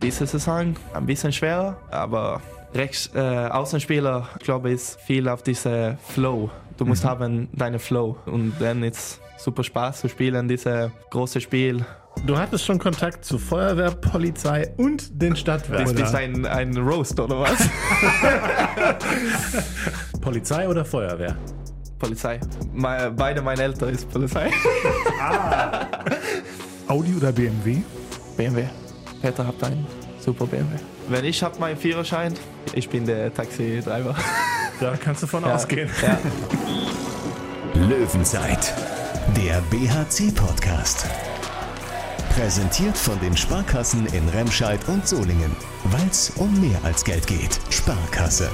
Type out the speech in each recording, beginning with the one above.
Diese Saison ein bisschen schwerer, aber Außenspieler, glaube ich, ist viel auf diese Flow. Du musst haben deine Flow und dann ist super Spaß zu spielen, dieses große Spiel. Du hattest schon Kontakt zu Feuerwehr, Polizei und den Stadtwerken. Ist ein Roast oder was? Polizei oder Feuerwehr? Polizei. Beide meine Eltern ist Polizei. Audi oder BMW? BMW. Peter hat einen super BMW. Wenn ich habe meinen Führerschein, ich bin der Taxi-Driver. Da kannst du von ausgehen. Ja. Löwenzeit, der BHC-Podcast. Präsentiert von den Sparkassen in Remscheid und Solingen. Weil es um mehr als Geld geht. Sparkasse.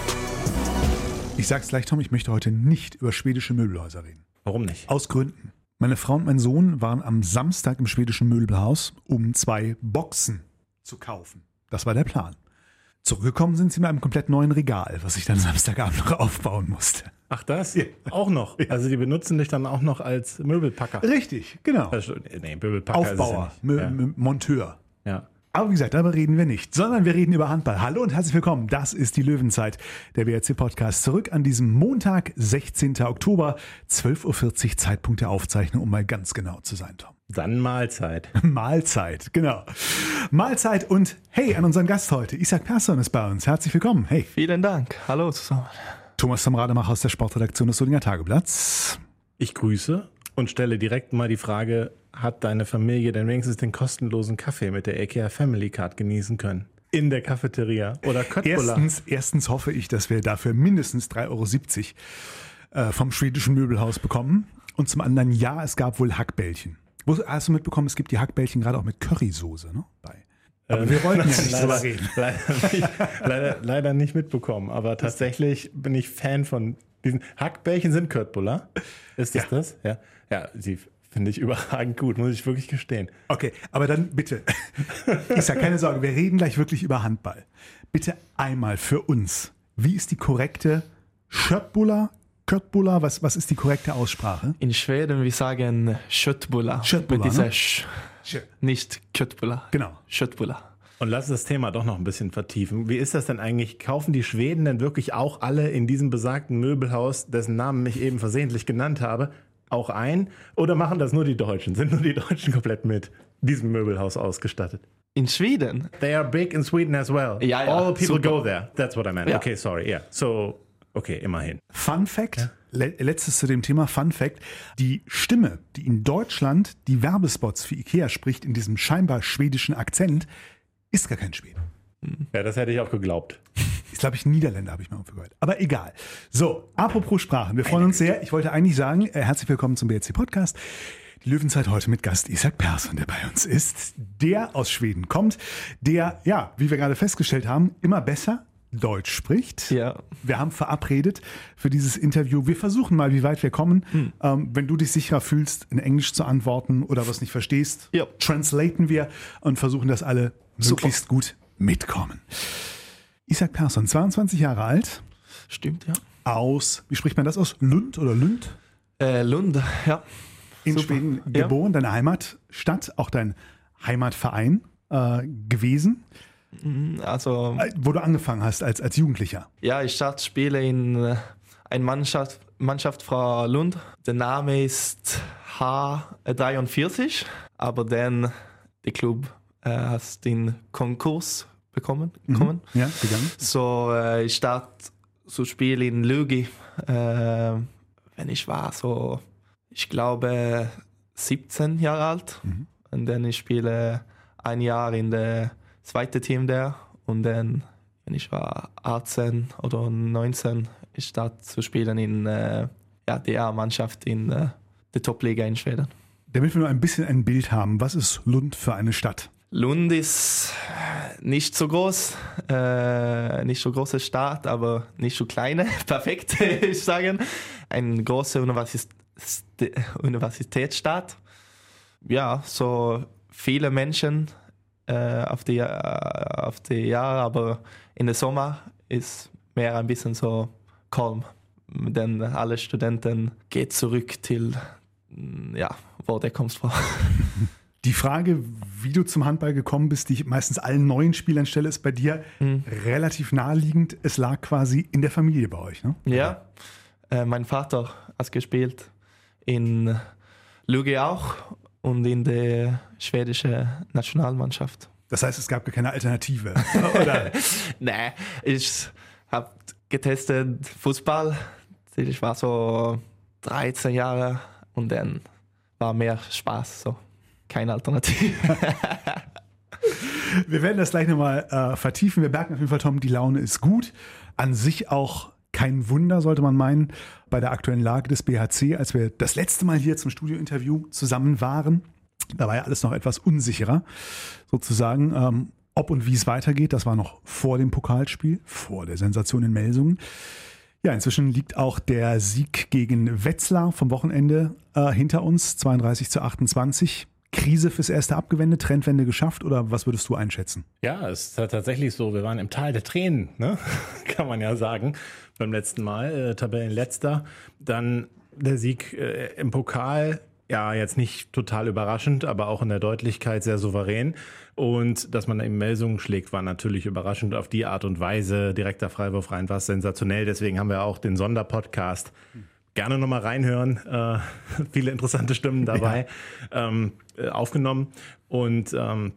Ich sag's gleich, Tom, ich möchte heute nicht über schwedische Möbelhäuser reden. Warum nicht? Aus Gründen. Meine Frau und mein Sohn waren am Samstag im schwedischen Möbelhaus, um 2 Boxen zu kaufen. Das war der Plan. Zurückgekommen sind sie mit einem komplett neuen Regal, was ich dann Samstagabend noch aufbauen musste. Ach das? Ja. Auch noch? Ja. Also die benutzen dich dann auch noch als Möbelpacker? Richtig, genau. Nee, Möbelpacker Aufbauer, ist es ja nicht. Monteur. Ja. Aber wie gesagt, darüber reden wir nicht, sondern wir reden über Handball. Hallo und herzlich willkommen. Das ist die Löwenzeit, der BHC-Podcast. Zurück an diesem Montag, 16. Oktober, 12.40 Uhr, Zeitpunkt der Aufzeichnung, um mal ganz genau zu sein, Tom. Dann Mahlzeit. Mahlzeit, genau. Mahlzeit und hey, an unseren Gast heute. Isaac Persson ist bei uns. Herzlich willkommen. Hey. Vielen Dank. Hallo zusammen. Thomas vom Rademacher aus der Sportredaktion des Solinger Tageblatts. Ich grüße und stelle direkt mal die Frage, hat deine Familie denn wenigstens den kostenlosen Kaffee mit der IKEA Family Card genießen können? In der Cafeteria oder Köttbullar? Erstens hoffe ich, dass wir dafür mindestens 3,70 € vom schwedischen Möbelhaus bekommen. Und zum anderen, ja, es gab wohl Hackbällchen. Hast du mitbekommen, es gibt die Hackbällchen gerade auch mit Currysoße, ne? Aber wir wollten ja nicht drüber reden. Leider nicht mitbekommen, aber tatsächlich bin ich Fan von diesen Hackbällchen. Sind Köttbullar? Ist das das? Ja. Ja, sie finde ich überragend gut, muss ich wirklich gestehen. Okay, aber dann bitte, ich sag keine Sorge, wir reden gleich wirklich über Handball. Bitte einmal für uns, wie ist die korrekte Köttbullar? Was ist die korrekte Aussprache? In Schweden, wir sagen Köttbullar. Köttbullar, mit dieser ne? nicht Köttbullar. Genau. Köttbullar. Und lass das Thema doch noch ein bisschen vertiefen. Wie ist das denn eigentlich? Kaufen die Schweden denn wirklich auch alle in diesem besagten Möbelhaus, dessen Namen ich eben versehentlich genannt habe, auch ein? Oder machen das nur die Deutschen? Sind nur die Deutschen komplett mit diesem Möbelhaus ausgestattet? In Schweden? They are big in Sweden as well. Ja, All people super. go there. That's what I meant. Ja. Okay, sorry. Yeah. So, okay, immerhin. Fun Fact, letztes zu dem Thema Fun Fact, die Stimme, die in Deutschland die Werbespots für Ikea spricht, in diesem scheinbar schwedischen Akzent, ist gar kein Schwede. Ja, das hätte ich auch geglaubt. Ist, glaube ich, ein Niederländer, habe ich mal gehört. Aber egal. So, apropos Sprachen. Wir freuen uns sehr. Ich wollte eigentlich sagen, herzlich willkommen zum BHC-Podcast. Die Löwenzeit heute mit Gast Isaac Persson, der bei uns ist, der aus Schweden kommt, der, ja, wie wir gerade festgestellt haben, immer besser Deutsch spricht. Ja. Wir haben verabredet für dieses Interview. Wir versuchen mal, wie weit wir kommen. Wenn du dich sicherer fühlst, in Englisch zu antworten oder was nicht verstehst, Ja. translaten wir und versuchen, dass alle möglichst gut mitkommen. Isaac Persson, 22 Jahre alt, Stimmt, ja. aus, wie spricht man das aus? Lund oder Lund? Lund, ja. In Super. Schweden Ja. geboren, deine Heimatstadt, auch dein Heimatverein gewesen, Also, wo du angefangen hast als Jugendlicher. ja, ich spiele in einer Mannschaft von Lund. Der Name ist H43, aber dann der Club hat den Konkurs bekommen. Ja, gegangen. So, ich starte zu spielen in Lugi, wenn ich war so, ich glaube, 17 Jahre alt. Und dann ich spiele ein Jahr in der zweiten Team der und dann, wenn ich war 18 oder 19, ich starte zu spielen in der Mannschaft in der Top-Liga in Schweden. Damit wir nur ein bisschen ein Bild haben, was ist Lund für eine Stadt? Lund ist nicht so groß, nicht so große Stadt, aber nicht so kleine, perfekt, ich sagen. Eine große Universitätsstadt. Ja, so viele Menschen auf die Jahre, aber in der Sommer ist mehr ein bisschen so calm, denn alle Studenten gehen zurück till, wo der kommt vor. Die Frage, wie du zum Handball gekommen bist, die ich meistens allen neuen Spielern stelle, ist bei dir relativ naheliegend. Es lag quasi in der Familie bei euch, ne? Ja, mein Vater hat gespielt in Lugi auch und in der schwedischen Nationalmannschaft. Das heißt, es gab gar keine Alternative, oder? Nee, ich habe getestet Fußball. Ich war so 13 Jahre und dann war mehr Spaß, so keine Alternative. Wir werden das gleich nochmal vertiefen. Wir merken auf jeden Fall, Tom, die Laune ist gut. An sich auch kein Wunder, sollte man meinen, bei der aktuellen Lage des BHC, als wir das letzte Mal hier zum Studiointerview zusammen waren. Da war ja alles noch etwas unsicherer, sozusagen. Ob und wie es weitergeht, das war noch vor dem Pokalspiel, vor der Sensation in Melsungen. Ja, inzwischen liegt auch der Sieg gegen Wetzlar vom Wochenende hinter uns, 32-28. Krise fürs erste abgewendet, Trendwende geschafft oder was würdest du einschätzen? Ja, es ist tatsächlich so, wir waren im Tal der Tränen, ne? Kann man ja sagen, beim letzten Mal, Tabellenletzter. Dann der Sieg im Pokal, ja, jetzt nicht total überraschend, aber auch in der Deutlichkeit sehr souverän. Und dass man in Melsungen schlägt, war natürlich überraschend auf die Art und Weise. Direkter Freiwurf rein, war sensationell. Deswegen haben wir auch den Sonderpodcast. Gerne nochmal reinhören. Viele interessante Stimmen dabei aufgenommen. Und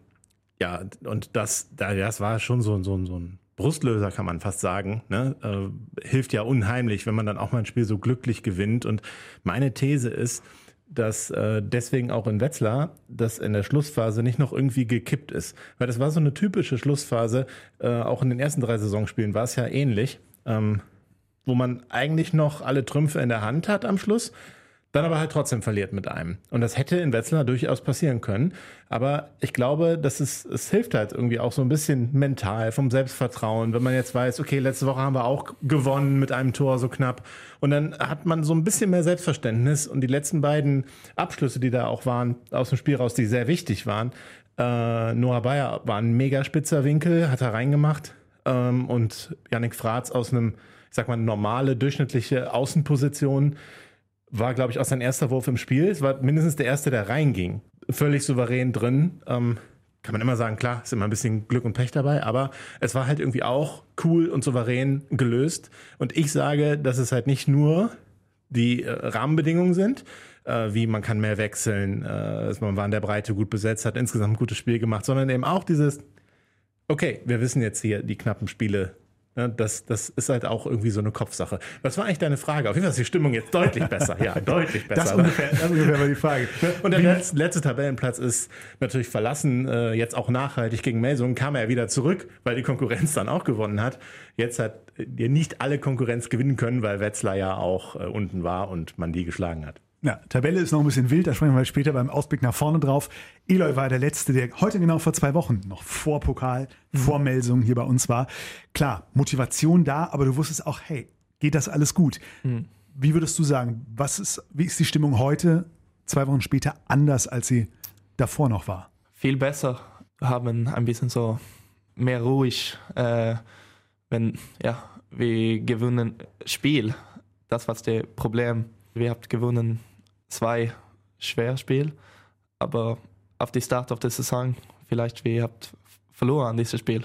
das war schon so ein Brustlöser, kann man fast sagen. Ne? Hilft ja unheimlich, wenn man dann auch mal ein Spiel so glücklich gewinnt. Und meine These ist, dass deswegen auch in Wetzlar das in der Schlussphase nicht noch irgendwie gekippt ist. Weil das war so eine typische Schlussphase. Auch in den ersten 3 Saisonspielen war es ja ähnlich. Wo man eigentlich noch alle Trümpfe in der Hand hat am Schluss, dann aber halt trotzdem verliert mit einem. Und das hätte in Wetzlar durchaus passieren können. Aber ich glaube, dass es hilft halt irgendwie auch so ein bisschen mental vom Selbstvertrauen, wenn man jetzt weiß, okay, letzte Woche haben wir auch gewonnen mit einem Tor so knapp. Und dann hat man so ein bisschen mehr Selbstverständnis. Und die letzten beiden Abschlüsse, die da auch waren, aus dem Spiel raus, die sehr wichtig waren. Noah Bayer war ein mega spitzer Winkel, hat er reingemacht. Und Yannick Fratz aus einem, ich sag mal, normale, durchschnittliche Außenposition war, glaube ich, auch sein erster Wurf im Spiel. Es war mindestens der erste, der reinging. Völlig souverän drin. Kann man immer sagen, klar, ist immer ein bisschen Glück und Pech dabei, aber es war halt irgendwie auch cool und souverän gelöst. Und ich sage, dass es halt nicht nur die Rahmenbedingungen sind, wie man kann mehr wechseln, man war in der Breite gut besetzt, hat insgesamt ein gutes Spiel gemacht, sondern eben auch dieses, okay, wir wissen jetzt hier die knappen Spiele. Ja, das ist halt auch irgendwie so eine Kopfsache. Was war eigentlich deine Frage? Auf jeden Fall ist die Stimmung jetzt deutlich besser. Ja, deutlich besser. Das ungefähr war die Frage. Und der letzte Tabellenplatz ist natürlich verlassen. Jetzt auch nachhaltig gegen Melsungen kam er wieder zurück, weil die Konkurrenz dann auch gewonnen hat. Jetzt hat nicht alle Konkurrenz gewinnen können, weil Wetzlar ja auch unten war und man die geschlagen hat. Ja, Tabelle ist noch ein bisschen wild, da sprechen wir später beim Ausblick nach vorne drauf. Eloy war der Letzte, der heute genau vor 2 Wochen, noch vor Pokal, vor Melsungen hier bei uns war. Klar, Motivation da, aber du wusstest auch, hey, geht das alles gut? Wie würdest du sagen, wie ist die Stimmung heute, 2 Wochen später, anders, als sie davor noch war? Viel besser. Wir haben ein bisschen so mehr ruhig, wenn wir gewinnen Spiel. Das war das Problem. Wir haben gewonnen 2 Schwerspiele, aber auf die Start of der Saison vielleicht wir habt verloren dieses Spiel.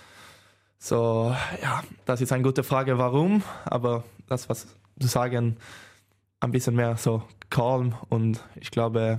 So, ja, das ist eine gute Frage, warum, aber das, was du sagen, ein bisschen mehr so calm und ich glaube,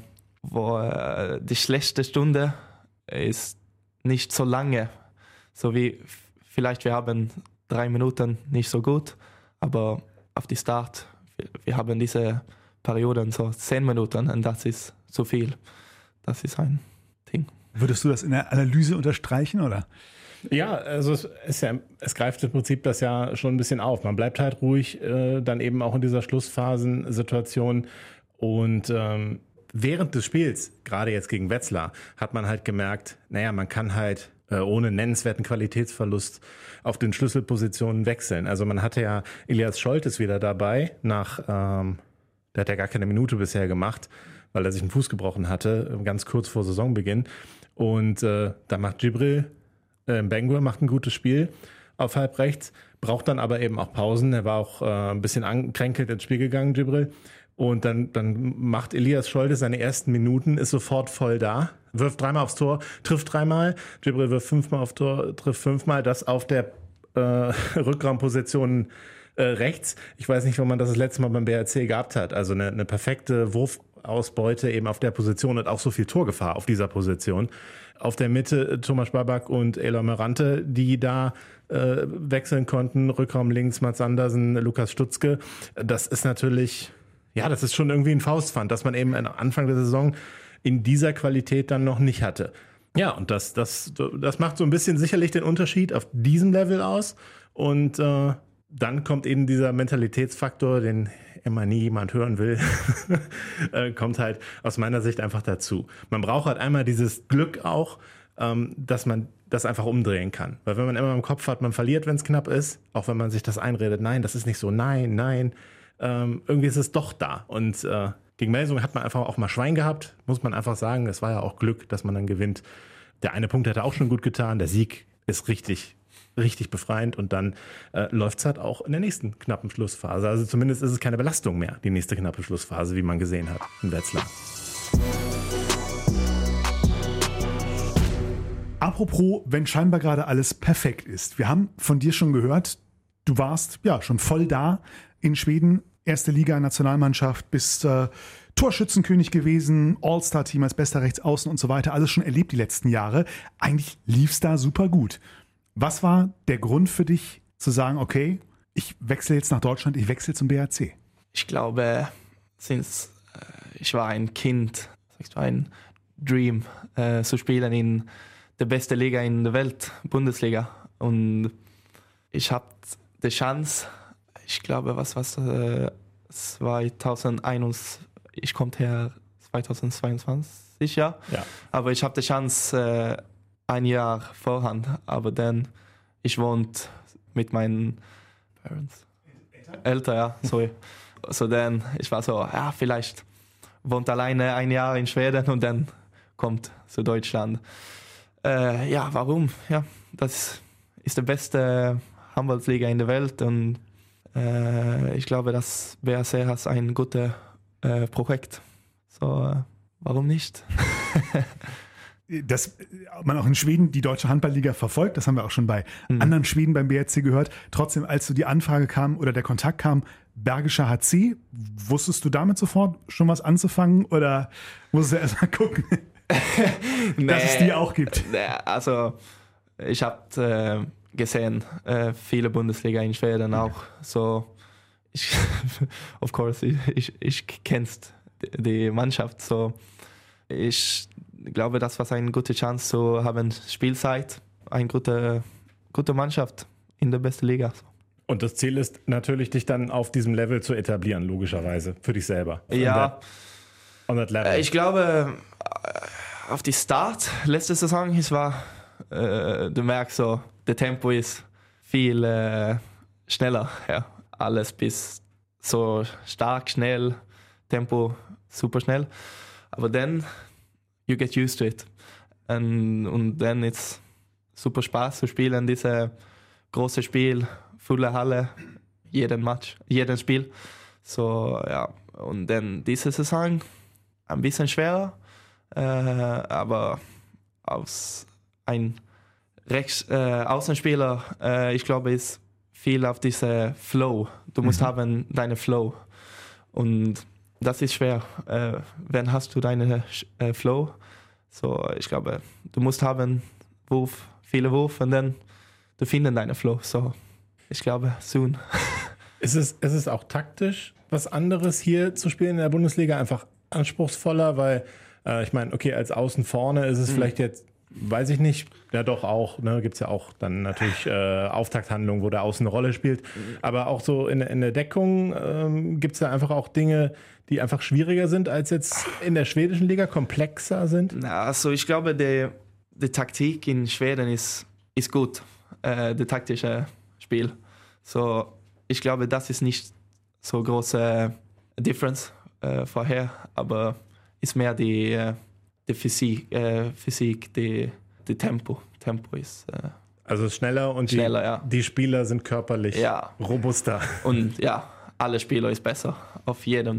die schlechte Stunde ist nicht so lange, so wie vielleicht wir haben 3 Minuten nicht so gut, aber auf die Start wir haben diese Perioden so 10 Minuten und das ist so viel. Das ist ein Ding. Würdest du das in der Analyse unterstreichen, oder? Ja, also es greift im Prinzip das ja schon ein bisschen auf. Man bleibt halt ruhig, dann eben auch in dieser Schlussphasensituation. Und während des Spiels, gerade jetzt gegen Wetzlar, hat man halt gemerkt, naja, man kann halt ohne nennenswerten Qualitätsverlust auf den Schlüsselpositionen wechseln. Also man hatte ja Elias Scholtes wieder dabei, der hat ja gar keine Minute bisher gemacht, weil er sich einen Fuß gebrochen hatte, ganz kurz vor Saisonbeginn. Und da macht Djibril Bengur macht ein gutes Spiel auf Halbrechts, braucht dann aber eben auch Pausen. Er war auch ein bisschen angekränkelt ins Spiel gegangen, Djibril. Und dann macht Elias Scholde seine ersten Minuten, ist sofort voll da, wirft 3-mal aufs Tor, trifft 3-mal, Djibril wirft 5-mal aufs Tor, trifft 5-mal, das auf der Rückraumposition rechts. Ich weiß nicht, wann man das letzte Mal beim BRC gehabt hat. Also eine perfekte Wurfausbeute eben auf der Position und auch so viel Torgefahr auf dieser Position. Auf der Mitte Thomas Babak und Elor Merante, die da wechseln konnten. Rückraum links Mats Andersen, Lukas Stutzke. Das ist natürlich, ja, das ist schon irgendwie ein Faustpfand, dass man eben am Anfang der Saison in dieser Qualität dann noch nicht hatte. Ja, und das macht so ein bisschen sicherlich den Unterschied auf diesem Level aus. Und dann kommt eben dieser Mentalitätsfaktor, den immer nie jemand hören will, kommt halt aus meiner Sicht einfach dazu. Man braucht halt einmal dieses Glück auch, dass man das einfach umdrehen kann. Weil wenn man immer im Kopf hat, man verliert, wenn es knapp ist, auch wenn man sich das einredet, nein, das ist nicht so, nein, irgendwie ist es doch da. Und gegen Melsung hat man einfach auch mal Schwein gehabt, muss man einfach sagen. Es war ja auch Glück, dass man dann gewinnt. Der eine Punkt hätte auch schon gut getan, der Sieg ist richtig befreiend und dann läuft es halt auch in der nächsten knappen Schlussphase. Also zumindest ist es keine Belastung mehr, die nächste knappe Schlussphase, wie man gesehen hat in Wetzlar. Apropos, wenn scheinbar gerade alles perfekt ist. Wir haben von dir schon gehört, du warst ja schon voll da in Schweden, erste Liga, Nationalmannschaft, bist Torschützenkönig gewesen, All-Star-Team als bester Rechtsaußen und so weiter, alles schon erlebt die letzten Jahre. Eigentlich lief es da super gut. Was war der Grund für dich zu sagen, okay, ich wechsle jetzt nach Deutschland, ich wechsle zum BRC? Ich glaube, ich war ein Kind, es war ein Dream, zu spielen in der besten Liga in der Welt, Bundesliga. Und ich habe die Chance, ich glaube, 2021, ich komme her 2022, ja. Aber ich habe die Chance, ein Jahr vorhand, aber dann, ich wohnt mit meinen Parents, Eltern, ja, sorry. So dann, ich war so, ja, vielleicht wohnt alleine ein Jahr in Schweden und dann kommt zu Deutschland. Ja, warum? Ja, das ist die beste Handballliga in der Welt und ich glaube, das BRC hat ein gutes Projekt. So, warum nicht? Dass man auch in Schweden die deutsche Handballliga verfolgt, das haben wir auch schon bei anderen Schweden beim BRC gehört. Trotzdem, als so die Anfrage kam oder der Kontakt kam, Bergischer HC, wusstest du damit sofort schon was anzufangen oder musstest du erst mal gucken, dass es die auch gibt? Also, ich habe gesehen, viele Bundesliga in Schweden auch. So, of course, ich kennst die Mannschaft. So, ich glaube, das war eine gute Chance zu haben Spielzeit, eine gute Mannschaft in der besten Liga. Und das Ziel ist natürlich, dich dann auf diesem Level zu etablieren, logischerweise, für dich selber. Ja, on that level. Ich glaube, auf die Start letzte Saison, du merkst so, der Tempo ist viel schneller. Ja. Alles bis so stark, schnell, Tempo super schnell. Aber dann you get used to it. Und dann ist super Spaß zu spielen, dieses große Spiel, volle Halle, jeden Match, jeden Spiel. So, ja. Und dann diese Saison ein bisschen schwerer, aber als ein Außenspieler, ich glaube, ist viel auf diese Flow. Du musst haben deine Flow. Und das ist schwer. Wenn hast du deine Flow? So, ich glaube, du musst haben viele Wurf und dann du findest deine Flow. So, ich glaube, soon. Ist es auch taktisch was anderes hier zu spielen in der Bundesliga? Einfach anspruchsvoller, weil ich meine, okay, als Außen vorne ist es vielleicht jetzt, weiß ich nicht, ja doch auch, ne, gibt es ja auch dann natürlich Auftakthandlungen, wo der Außen eine Rolle spielt, aber auch so in der Deckung gibt es ja einfach auch Dinge, die einfach schwieriger sind als jetzt in der schwedischen Liga, komplexer sind? Also ich glaube, die Taktik in Schweden ist gut, das taktische Spiel. So, ich glaube, das ist nicht so große Difference vorher, aber ist mehr die Physik, die Tempo. Tempo ist also schneller und ja. Die Spieler sind körperlich robuster. Und ja, alle Spieler ist besser auf jedem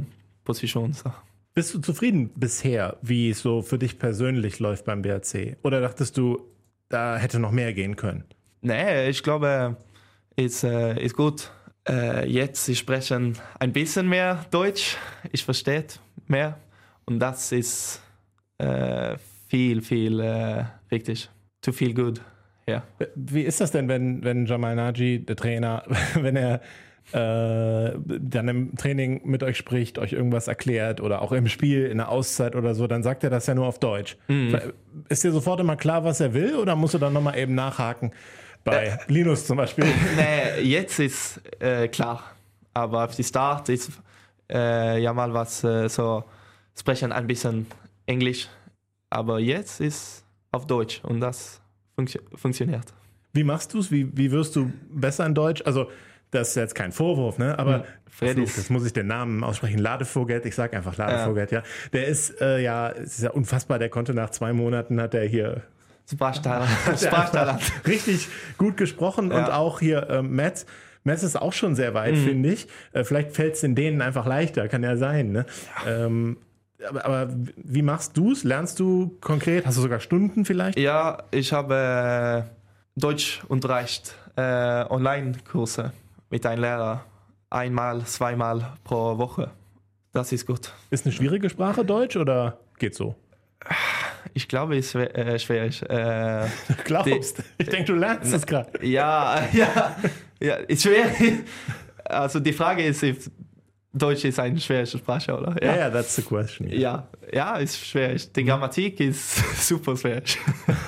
Position. So. Bist du zufrieden bisher, wie es so für dich persönlich läuft beim BHC? Oder dachtest du, da hätte noch mehr gehen können? Nee, ich glaube, ist gut. Jetzt ich spreche ein bisschen mehr Deutsch. Ich verstehe mehr. Und das ist viel wichtig. To feel good. Ja. Wie ist das denn, wenn Jamal Naji, der Trainer, wenn er dann im Training mit euch spricht, euch irgendwas erklärt oder auch im Spiel, in der Auszeit oder so, dann sagt er das ja nur auf Deutsch. Ist dir sofort immer klar, was er will, oder musst du dann nochmal eben nachhaken? Bei Linus zum Beispiel. Nee, jetzt ist klar. Aber auf die Start ist ja mal was so sprechen ein bisschen Englisch. Aber jetzt ist auf Deutsch und das funktioniert. Wie machst du es? Wie wirst du besser in Deutsch? Also das ist jetzt kein Vorwurf, ne? Aber das muss ich den Namen aussprechen. Ladevogel, ich sage einfach Ladevogel, ja. Der ist es ist ja unfassbar, der konnte nach 2 Monaten, hat er hier Sprachtalent. richtig gut gesprochen und auch hier Metz ist auch schon sehr weit, finde ich. Vielleicht fällt es in denen einfach leichter, kann ja sein, ne? Ja. Aber wie machst du es? Lernst du konkret? Hast du sogar Stunden vielleicht? Ja, ich habe Deutschunterricht, Online-Kurse mit einem Lehrer. 1-2 pro Woche. Das ist gut. Ist eine schwierige Sprache Deutsch oder geht so? Ich glaube, es ist schwierig. Glaubst? Ich denke, du lernst es gerade. Ja, ist schwierig. Also die Frage ist, if Deutsch ist eine schwere Sprache, oder? Ja, that's the question. Ja, ist schwierig. Die Grammatik ist super schwierig.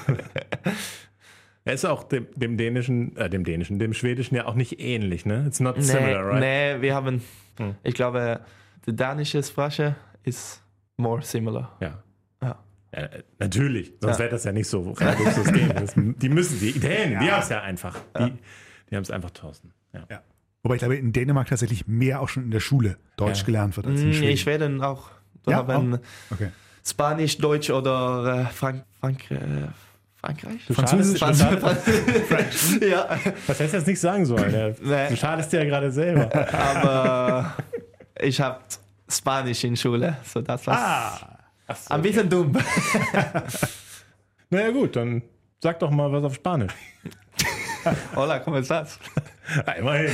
Er ist auch dem Schwedischen ja auch nicht ähnlich, ne? It's not similar, right? Nee, wir haben, ich glaube, die dänische Sprache ist more similar. Ja, natürlich, sonst wäre das ja nicht so reibungslos gehen. Die müssen, die Dänen, die haben es ja einfach. Die haben es einfach, Thorsten. Ja. Wobei ich glaube, in Dänemark tatsächlich mehr auch schon in der Schule Deutsch gelernt wird als in Schweden. In Schweden auch. Da haben okay. Spanisch, Deutsch oder Frankreich? Französisch? Ja. Was hättest du jetzt nicht sagen sollen? Du schadest dir ja gerade selber. Aber ich habe Spanisch in Schule, so das war ein bisschen dumm. Naja gut, dann sag doch mal was auf Spanisch. Hola, ¿cómo estás? Immerhin.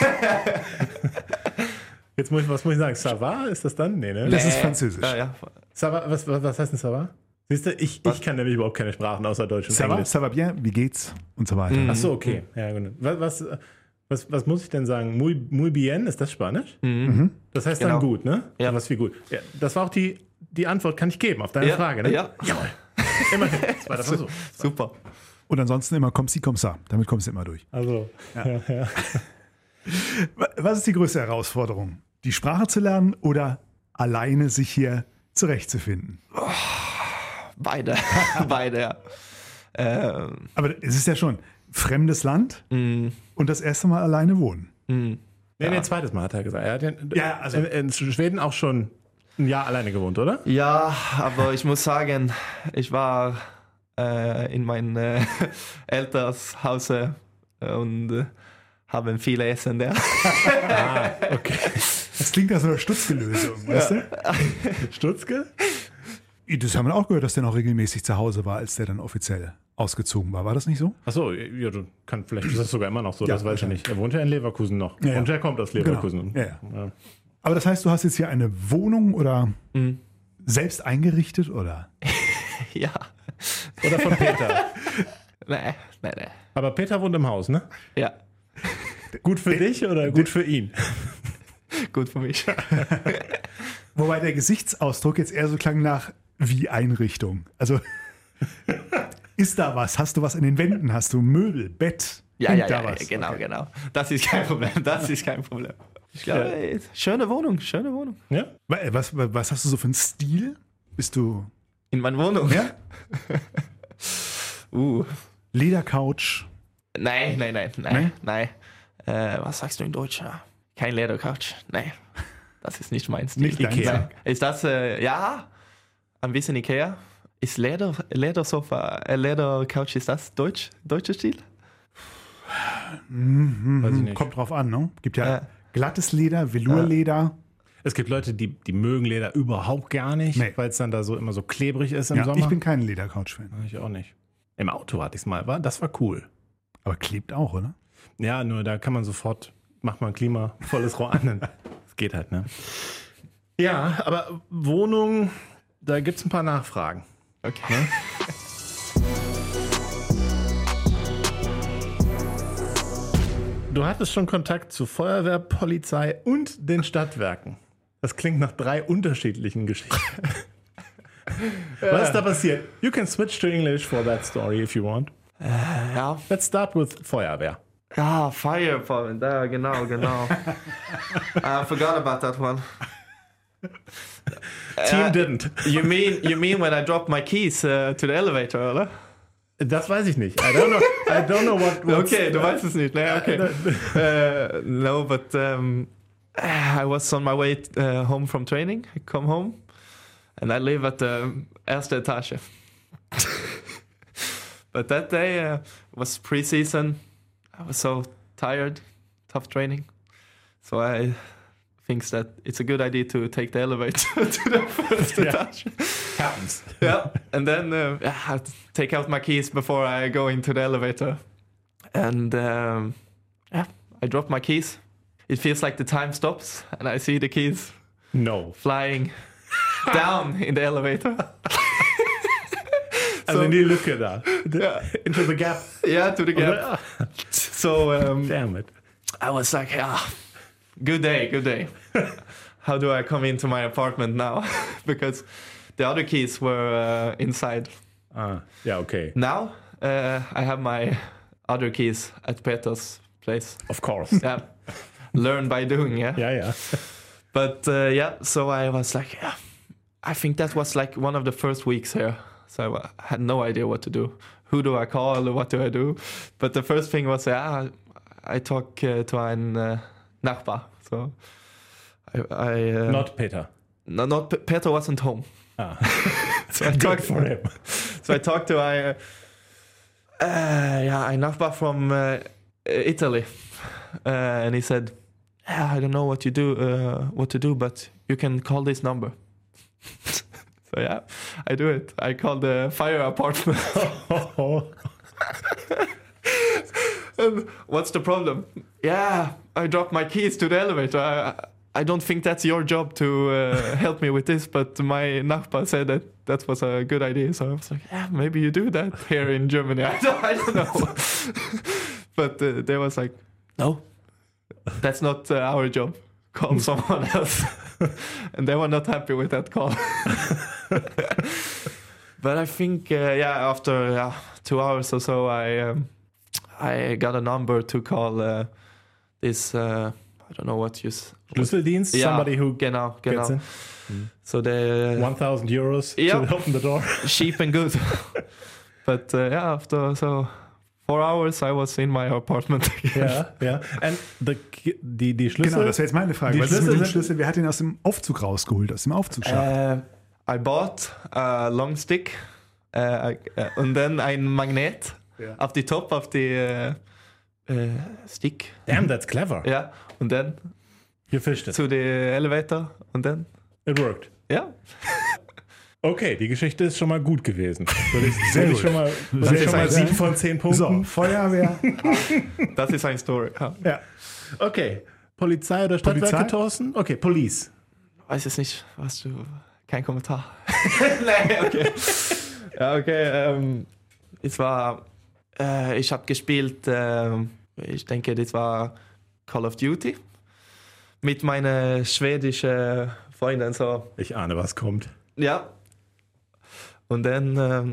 Jetzt was muss ich sagen? Ça va? Ist das dann? Nee, ne? Das ist Französisch. Ja. Ça va, was heißt denn ça va? Siehst du, ich kann nämlich überhaupt keine Sprachen außer Deutsch und Englisch. Ça va bien, wie geht's? Und so weiter. Ach so, okay. Ja, genau. Was muss ich denn sagen? Muy bien, ist das Spanisch? Mhm. Das heißt dann gut, ne? Ja. Was wie gut. Ja, das war auch die Antwort, kann ich geben auf deine Frage, ne? Ja. Jawohl. Immerhin. Das war das so. Super. Und ansonsten immer comme ci, comme ça. Damit kommst du immer durch. Also, ja. Was ist die größte Herausforderung? Die Sprache zu lernen oder alleine sich hier zurechtzufinden? Beide, ja. Aber es ist ja schon fremdes Land und das erste Mal alleine wohnen. Nee, zweites Mal hat er gesagt. Er hat also in Schweden auch schon ein Jahr alleine gewohnt, oder? Ja, aber ich muss sagen, ich war in meinem Elternhaus und haben viele Essen da. Okay. Das klingt nach so einer Stutzke-Lösung, weißt du? Stutzke? Das haben wir auch gehört, dass der noch regelmäßig zu Hause war, als der dann offiziell ausgezogen war. War das nicht so? Achso, ja, vielleicht ist das sogar immer noch so, das weiß ich nicht. Er wohnt ja in Leverkusen noch. Ja. Und er kommt aus Leverkusen. Genau. Ja. Aber das heißt, du hast jetzt hier eine Wohnung oder selbst eingerichtet, oder? Ja. Oder von Peter? Nee. Aber Peter wohnt im Haus, ne? Ja, Gut für dich oder gut für ihn? gut für mich. Wobei der Gesichtsausdruck jetzt eher so klang nach wie Einrichtung. Also ist da was? Hast du was in den Wänden? Hast du Möbel, Bett? Ja, da was? genau, Okay. genau. Das ist kein Problem. Ich glaube, schöne Wohnung. Ja? Was hast du so für einen Stil? Bist du In meiner Wohnung? ja? Ledercouch? Nein. Was sagst du in Deutsch? Ja. Kein Ledercouch. Nein, das ist nicht mein Stil. Nicht dein Ikea. Sack. Ist das, ein bisschen Ikea. Ist Ledersofa, Ledercouch, ist das deutscher Stil? Weiß ich nicht. Kommt drauf an, ne? Gibt ja glattes Leder, Velourleder. Es gibt Leute, die mögen Leder überhaupt gar nicht, Nee. weil es dann da so immer so klebrig ist im Ja, Sommer. ich bin kein Ledercouch-Fan. Ich auch nicht. Im Auto hatte ich es mal, das war cool. Aber klebt auch, oder? Ja, nur da kann man sofort, macht man klimavolles Rohr an. Das geht halt, ne? Ja, aber Wohnung, da gibt es ein paar Nachfragen. Okay. Ne? Du hattest schon Kontakt zu Feuerwehr, Polizei und den Stadtwerken. Das klingt nach 3 unterschiedlichen Geschichten. Was ist da passiert? You can switch to English for that story if you want. Ja, Let's start with Feuerwehr. ja, Fire Department, da, genau. I forgot about that one. Team didn't. You mean when I dropped my keys to the elevator, oder? Das weiß ich nicht. I don't know what. Okay, du weißt es nicht, ne? Okay. No, but I was on my way home from training. I come home and I live at the erste Etage. But that day was pre-season. I was so tired, tough training. So I think that it's a good idea to take the elevator to the first etage. Happens. Yeah, and then I take out my keys before I go into the elevator. And I drop my keys. It feels like the time stops and I see the keys No. flying down in the elevator. Also in die Lücke da. Yeah, Into the gap. yeah, to the gap. So Damn it. I was like, good day. How do I come into my apartment now? Because the other keys were inside. Ja, okay. Now I have my other keys at Peter's place. Of course. Yeah, learn by doing. Yeah. Ja. But so I was like, I think that was like one of the first weeks here. So I had no idea what to do. Who do I call? What do I do? But the first thing was, I talk to ein Nachbar. So I Not Peter. no, not Peter wasn't home. So I Good talked for him. So I talked to a Nachbar from Italy, and he said, I don't know what to do, but you can call this number. So I do it. I call the fire apartment. And what's the problem? Yeah, I dropped my keys to the elevator. I don't think that's your job to help me with this, but my Nachbar said that was a good idea. So I was like, maybe you do that here in Germany. I don't know. But they was like, no, that's not our job. Call someone else. And they were not happy with that call. But I think, after 2 hours or so, I got a number to call this, I don't know what you... Schlüsseldienst? Somebody who genau. gets in? So they... 1,000 euros Yeah. to open the door. Cheap and good. But after 4 hours, I was in my apartment again. Ja. And die Schlüssel? Genau, das wäre jetzt meine Frage. Die Was ist mit dem Schlüssel Schlüssel? Wer hat den aus dem Aufzug rausgeholt, aus dem Aufzugsschacht? I bought a long stick und dann ein Magnet auf die Top auf die Stick. Damn, that's clever. Ja, und dann You fished it. zu der Elevator und dann, It worked. ja. Okay, die Geschichte ist schon mal gut gewesen. Würde ich Sehr schon mal gut. 7 von 10 Punkten. So, Feuerwehr. Das ist eine Story. Ja. Ja. Okay. Polizei oder Stadtwerke, Polizei? Thorsten? Okay, Police. Weiß es nicht, was du... Kein Kommentar. Nee, okay. Ja, okay. Es war... ich habe gespielt, ich denke, das war Call of Duty. Mit meiner schwedischen Freundin. So. Ich ahne, was kommt. Ja. Und dann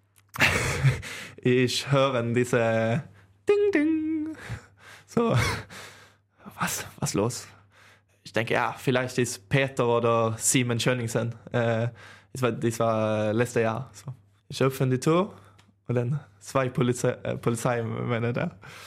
ich höre diese Ding, Ding. So, was los? Ich denke, vielleicht ist Peter oder Simon Schöningsen. Das war letztes Jahr. So. Ich öffne die Tür und dann 2 Polizeimänner da.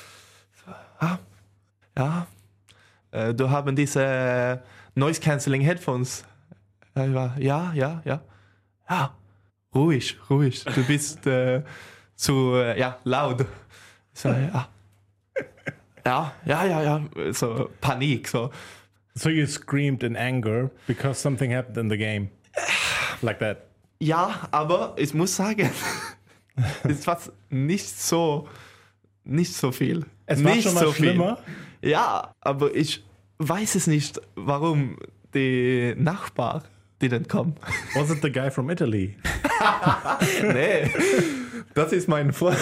So, du haben diese Noise-Cancelling-Headphones. Ich war, ja. Ruhig. Du bist zu laut. So, ja. So Panik. So, So you screamed in anger because something happened in the game. Like that. Ja, aber ich muss sagen, es war nicht so viel. Es war nicht schon mal so schlimmer. Viel. Ja, aber ich weiß es nicht, warum die Nachbar didn't come. Was it the guy from Italy? Nee, das ist mein Freund.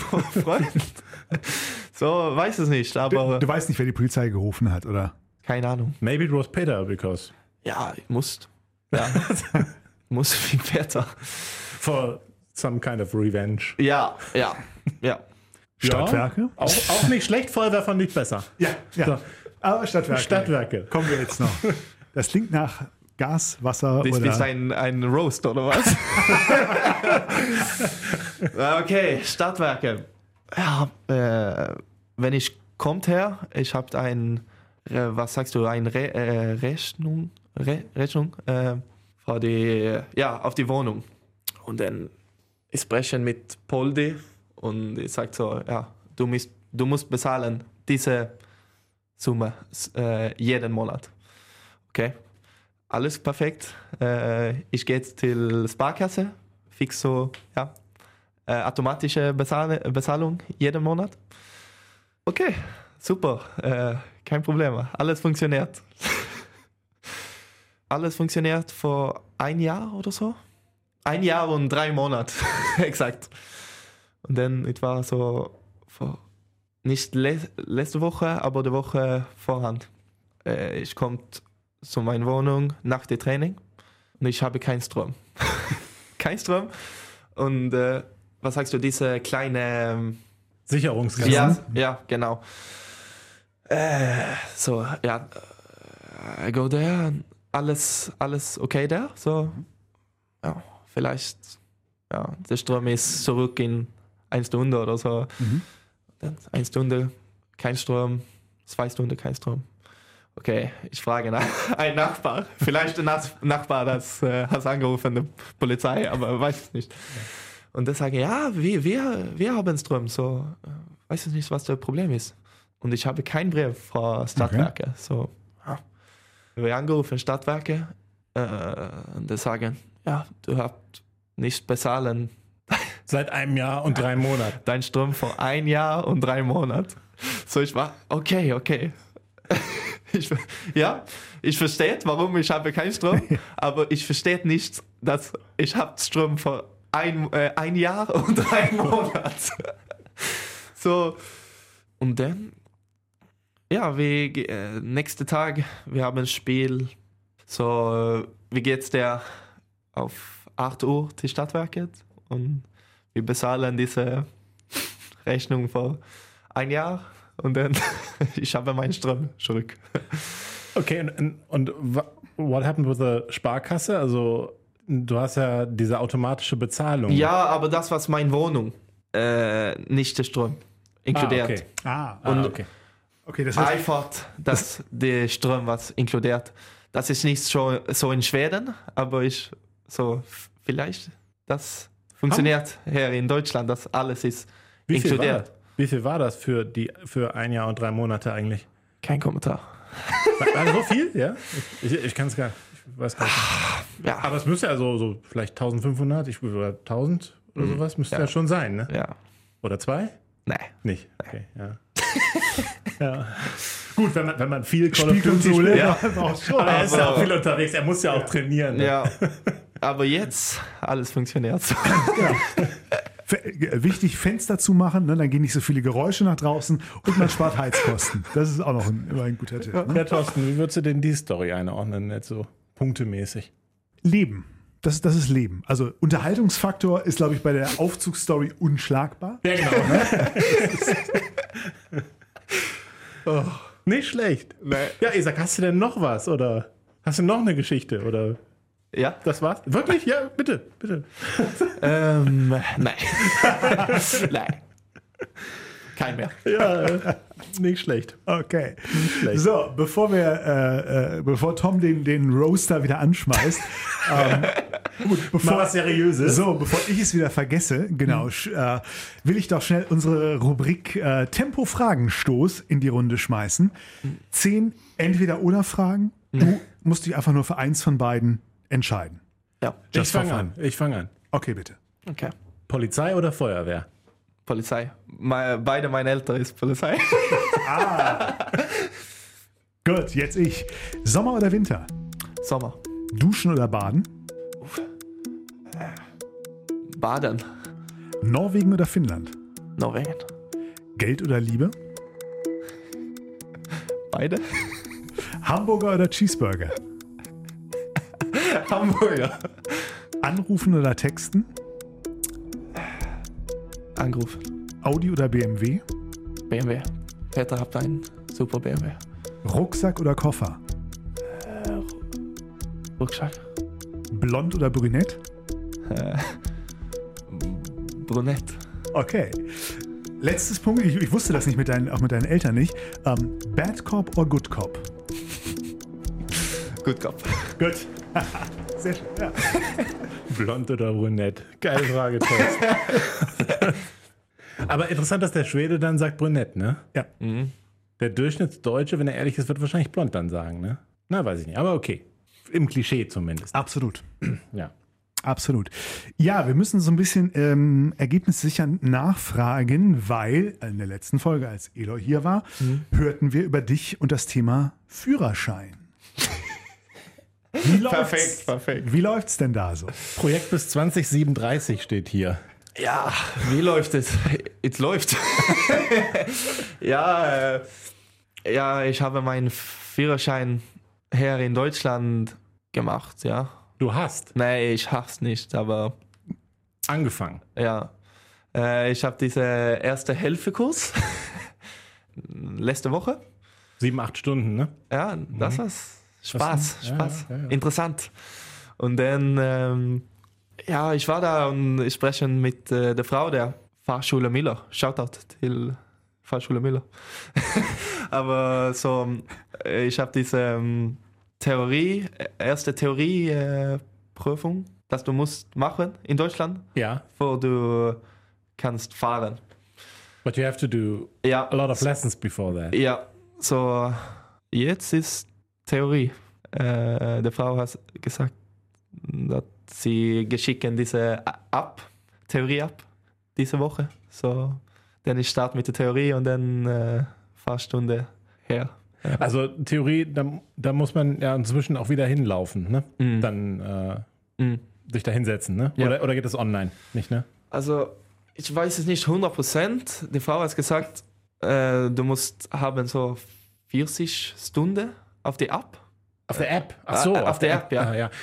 So, weiß es nicht, aber Du weißt nicht, wer die Polizei gerufen hat, oder? keine Ahnung. Maybe it was Peter because Ja, ich muss. Ja, muss viel besser. for some kind of revenge. Ja. Stadtwerke? Ja, auch nicht schlecht, Feuerwehr fand ich besser. Ja. So. Aber Stadtwerke. Stadtwerke. Kommen wir jetzt noch. Das klingt nach Gas, Wasser Das oder... ist ein Roast, oder was? Okay, Stadtwerke. Ja, wenn ich kommt her, ich habe was sagst du, eine Rechnung für auf die Wohnung. Und dann ich spreche mit Poldi und ich sage so, ja, du musst bezahlen diese Summe jeden Monat. Okay, alles perfekt. Ich gehe zur Sparkasse, fix so, ja, automatische Bezahlung jeden Monat. Okay, super, kein Problem, alles funktioniert. Alles funktioniert vor ein Jahr oder so. 1 Jahr und 3 Monate, exakt. Und dann, es war so, nicht letzte Woche, aber die Woche vorhand. Ich komme zu meiner Wohnung nach dem Training und ich habe keinen Strom. Kein Strom. Und was sagst du, diese kleine... Sicherungsgrenzen. Ja, genau. So, ja, I go there, alles okay da, so, ja, vielleicht, ja, der Strom ist zurück in 1 Stunde oder so, dann 1 Stunde, kein Strom, 2 Stunden, kein Strom. Okay, ich frage nach einen Nachbar, vielleicht der Nachbar, das hat angerufen, die Polizei, aber weiß es nicht. Und der sagt, ja, wir haben Strom, so, weiß ich nicht, was das Problem ist. Und ich habe kein Brief von Stadtwerke. Okay. So, ja. Wir angerufen Stadtwerke und die sagen, ja, du hast nicht bezahlen. Seit 1 Jahr und 3 Monaten. Dein Strom vor 1 Jahr und 3 Monaten. So, ich war, okay. Ich verstehe, warum ich habe keinen Strom, aber ich verstehe nicht, dass ich habe Strom vor 1 Jahr und 3 Monate. So, und dann, ja, nächsten Tag, wir haben ein Spiel. So, wie geht's der auf 8 Uhr die Stadtwerke und wir bezahlen diese Rechnung vor 1 Jahr und dann ich habe meinen Strom zurück. Okay, und what happened with the Sparkasse? Also du hast ja diese automatische Bezahlung. Ja, aber das war meine Wohnung, nicht der Strom inkludiert. Okay. Okay, das heißt, Einfach, dass der Strom was inkludiert. Das ist nicht so in Schweden, aber vielleicht das funktioniert hier in Deutschland, dass alles ist inkludiert. Wie viel war das für 1 Jahr und 3 Monate eigentlich? Kein Kommentar. War so viel? Ja? Ich kann es gar nicht. Ich weiß gar nicht. Ja. Aber es müsste ja so vielleicht 1500, oder 1000 oder sowas, müsste ja schon sein, ne? Ja. Oder 2? Nee. Nicht? Okay, ja. Ja. Gut, wenn man viel Call of Duty Duty spielt, ja. aber er ist ja auch viel unterwegs, er muss ja auch trainieren. Ne? Ja, aber jetzt alles funktioniert. Ja. Wichtig, Fenster zu machen, ne? Dann gehen nicht so viele Geräusche nach draußen und man spart Heizkosten. Das ist auch noch immer ein guter Tipp. Ne? Ja, Thorsten, wie würdest du denn die Story einordnen, jetzt so punktemäßig? Leben. Das ist Leben. Also Unterhaltungsfaktor ist, glaube ich, bei der Aufzugsstory unschlagbar. Ja, genau. Oh, nicht schlecht. Nee. Ja, Isaac, hast du denn noch was? Oder hast du noch eine Geschichte? Oder Ja? das war's? Wirklich? Ja, bitte. Nein. Nein. Kein mehr. Ja, nicht schlecht. Okay. Nicht schlecht. So, bevor Tom den Roaster wieder anschmeißt, Mal was Seriöses. So, bevor ich es wieder vergesse, genau, will ich doch schnell unsere Rubrik Tempo-Fragenstoß in die Runde schmeißen. 10 Entweder-oder-Fragen. Du musst dich einfach nur für eins von beiden entscheiden. Ja. Ich fange an. Okay, bitte. Okay. Polizei oder Feuerwehr? Polizei. Beide meine Eltern ist Polizei. Gut, jetzt ich. Sommer oder Winter? Sommer. Duschen oder baden? Baden. Norwegen oder Finnland? Norwegen. Geld oder Liebe? Beide. Hamburger oder Cheeseburger? Hamburger. Anrufen oder texten? Angerufen. Audi oder BMW? BMW. Peter hat einen super BMW. Rucksack oder Koffer? Rucksack. Blond oder brünett? Brunett. Okay. Letztes Punkt, ich wusste das nicht auch mit deinen Eltern nicht. Bad Cop oder Good Cop? Gut Kopf. Gut. Sehr schön. Ja. Blond oder brünett? Geile Frage, Thorsten. Aber interessant, dass der Schwede dann sagt brünett, ne? Ja. Der Durchschnittsdeutsche, wenn er ehrlich ist, wird wahrscheinlich blond dann sagen, ne? Na, weiß ich nicht. Aber okay. Im Klischee zumindest. Absolut. Ja. Absolut. Ja, wir müssen so ein bisschen ergebnissicher nachfragen, weil in der letzten Folge, als Eloy hier war, hörten wir über dich und das Thema Führerschein. Wie läuft's? Perfekt. Wie läuft's denn da so? Projekt bis 2037 steht hier. Ja, wie läuft es? Es läuft. Ja, ich habe meinen Führerschein hier in Deutschland gemacht, ja. Du hast Nee, ich hab's nicht, aber angefangen. ja. Ich habe diesen Erste-Hilfe-Kurs letzte Woche. 7-8 Stunden, ne? Ja, das war Spaß. Ja. Interessant. Und dann, ich war da und ich spreche mit der Frau der Fahrschule Miller. Shoutout til Fahrschule Miller. Aber so, ich habe diese erste Theorieprüfung, das du musst machen in Deutschland, Ja. bevor du kannst fahren. But you have to do Ja, a lot of lessons before that. ja, so jetzt ist Theorie. Die Frau hat gesagt, dass sie geschicken diese Theorie-App diese Woche. So, dann ich starte mit der Theorie und dann Fahrstunde her. Also Theorie, da muss man ja inzwischen auch wieder hinlaufen, ne? Dann sich da hinsetzen, ne? Ja. Oder geht das online? Nicht, ne? Also, ich weiß es nicht 100%. Die Frau hat gesagt, du musst haben so 40 Stunden auf die App. Auf der App? Ach so, auf der App, ja. Ja.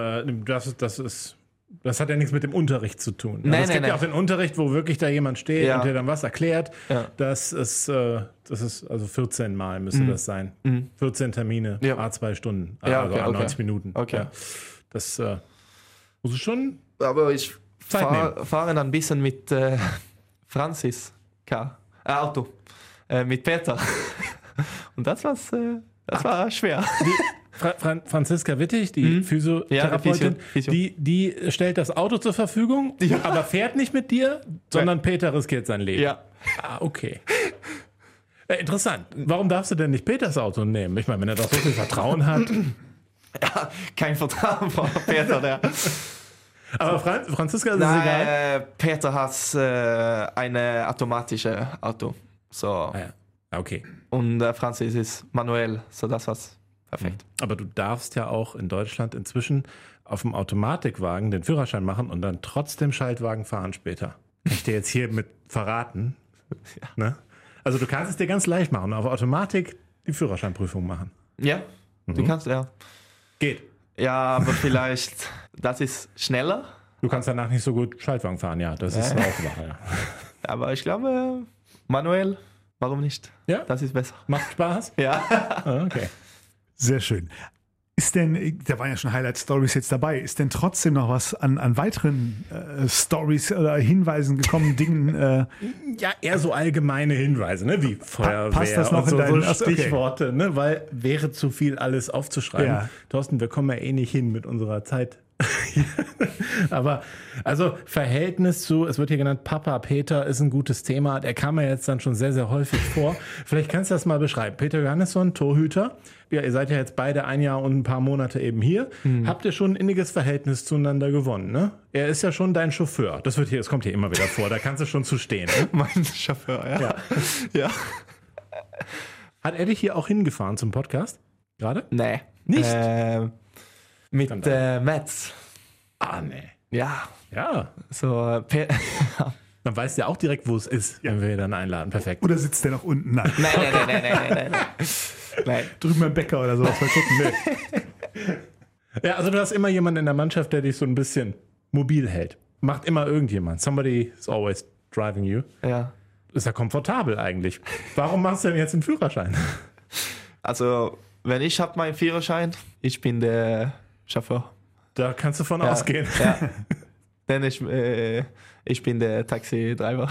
Das hat ja nichts mit dem Unterricht zu tun. Nein, es gibt ja auch den Unterricht, wo wirklich da jemand steht Ja. und dir dann was erklärt. Ja. Das ist also 14 Mal müsste das sein. 14 Termine, Ja. 2 Stunden, Ja, also okay. 90 Minuten. Okay. Ja. Das muss ich schon. Aber ich Zeit nehmen. fahre dann ein bisschen mit Francis Auto, mit Peter. Und das war schwer. Franziska Wittig, die Physiotherapeutin, Physio. die stellt das Auto zur Verfügung, aber fährt nicht mit dir, sondern Peter riskiert sein Leben. Ja. Ah, okay. Interessant. Warum darfst du denn nicht Peters Auto nehmen? Ich meine, wenn er doch so viel Vertrauen hat. Ja, kein Vertrauen von Peter. Der. Aber Franziska ist es egal. Peter hat eine automatische Auto. So. Ah, ja. Okay. Und Francis ist manuell. So, das war's. Perfekt. Aber du darfst ja auch in Deutschland inzwischen auf dem Automatikwagen den Führerschein machen und dann trotzdem Schaltwagen fahren später. Kann ich dir jetzt hier mit verraten? Ja. Ne? Also du kannst es dir ganz leicht machen, auf Automatik die Führerscheinprüfung machen. Ja, du kannst, ja. Geht. Ja, aber vielleicht, das ist schneller. Du kannst danach nicht so gut Schaltwagen fahren, ja, das ist auch wahr. Ja. Aber ich glaube, manuell, warum nicht? Ja? Das ist besser. Macht Spaß? Ja. Ah, okay. Sehr schön. Ist denn, da waren ja schon Highlight-Stories jetzt dabei, ist denn trotzdem noch was an weiteren Stories oder Hinweisen gekommen, Dingen? Ja, eher so allgemeine Hinweise, ne? Wie Feuerwehr passt das noch und so, in deinen- so Achso, okay. Stichworte, ne? Weil wäre zu viel alles aufzuschreiben. Ja. Thorsten, wir kommen ja eh nicht hin mit unserer Zeit. Aber also Verhältnis zu, es wird hier genannt, Papa Peter ist ein gutes Thema. Der kam mir jetzt dann schon sehr, sehr häufig vor. Vielleicht kannst du das mal beschreiben. Peter Johannesson, Torhüter. Ja, ihr seid ja jetzt beide 1 Jahr und ein paar Monate eben hier. Habt ihr schon ein inniges Verhältnis zueinander gewonnen, ne? Er ist ja schon dein Chauffeur. Das kommt hier immer wieder vor. Da kannst du schon zu stehen. Ne? Mein Chauffeur, ja. Ja. Hat er dich hier auch hingefahren zum Podcast? Gerade? Nee. Nicht? Mit Mats. Ah, nee. Ja. Ja. So, Dann weißt du ja auch direkt, wo es ist, wenn wir ihn dann einladen. Perfekt. Oder sitzt der noch unten? Nein. Nein. Drüben beim Bäcker oder sowas. Mal gucken. Nee. Ja, also du hast immer jemanden in der Mannschaft, der dich so ein bisschen mobil hält. Macht immer irgendjemand. Somebody is always driving you. Ja. Ist ja komfortabel eigentlich. Warum machst du denn jetzt einen Führerschein? Also, wenn ich habe meinen Führerschein, ich bin der Chauffeur. Da kannst du von ausgehen. Ja. Denn ich bin der Taxi-Driver.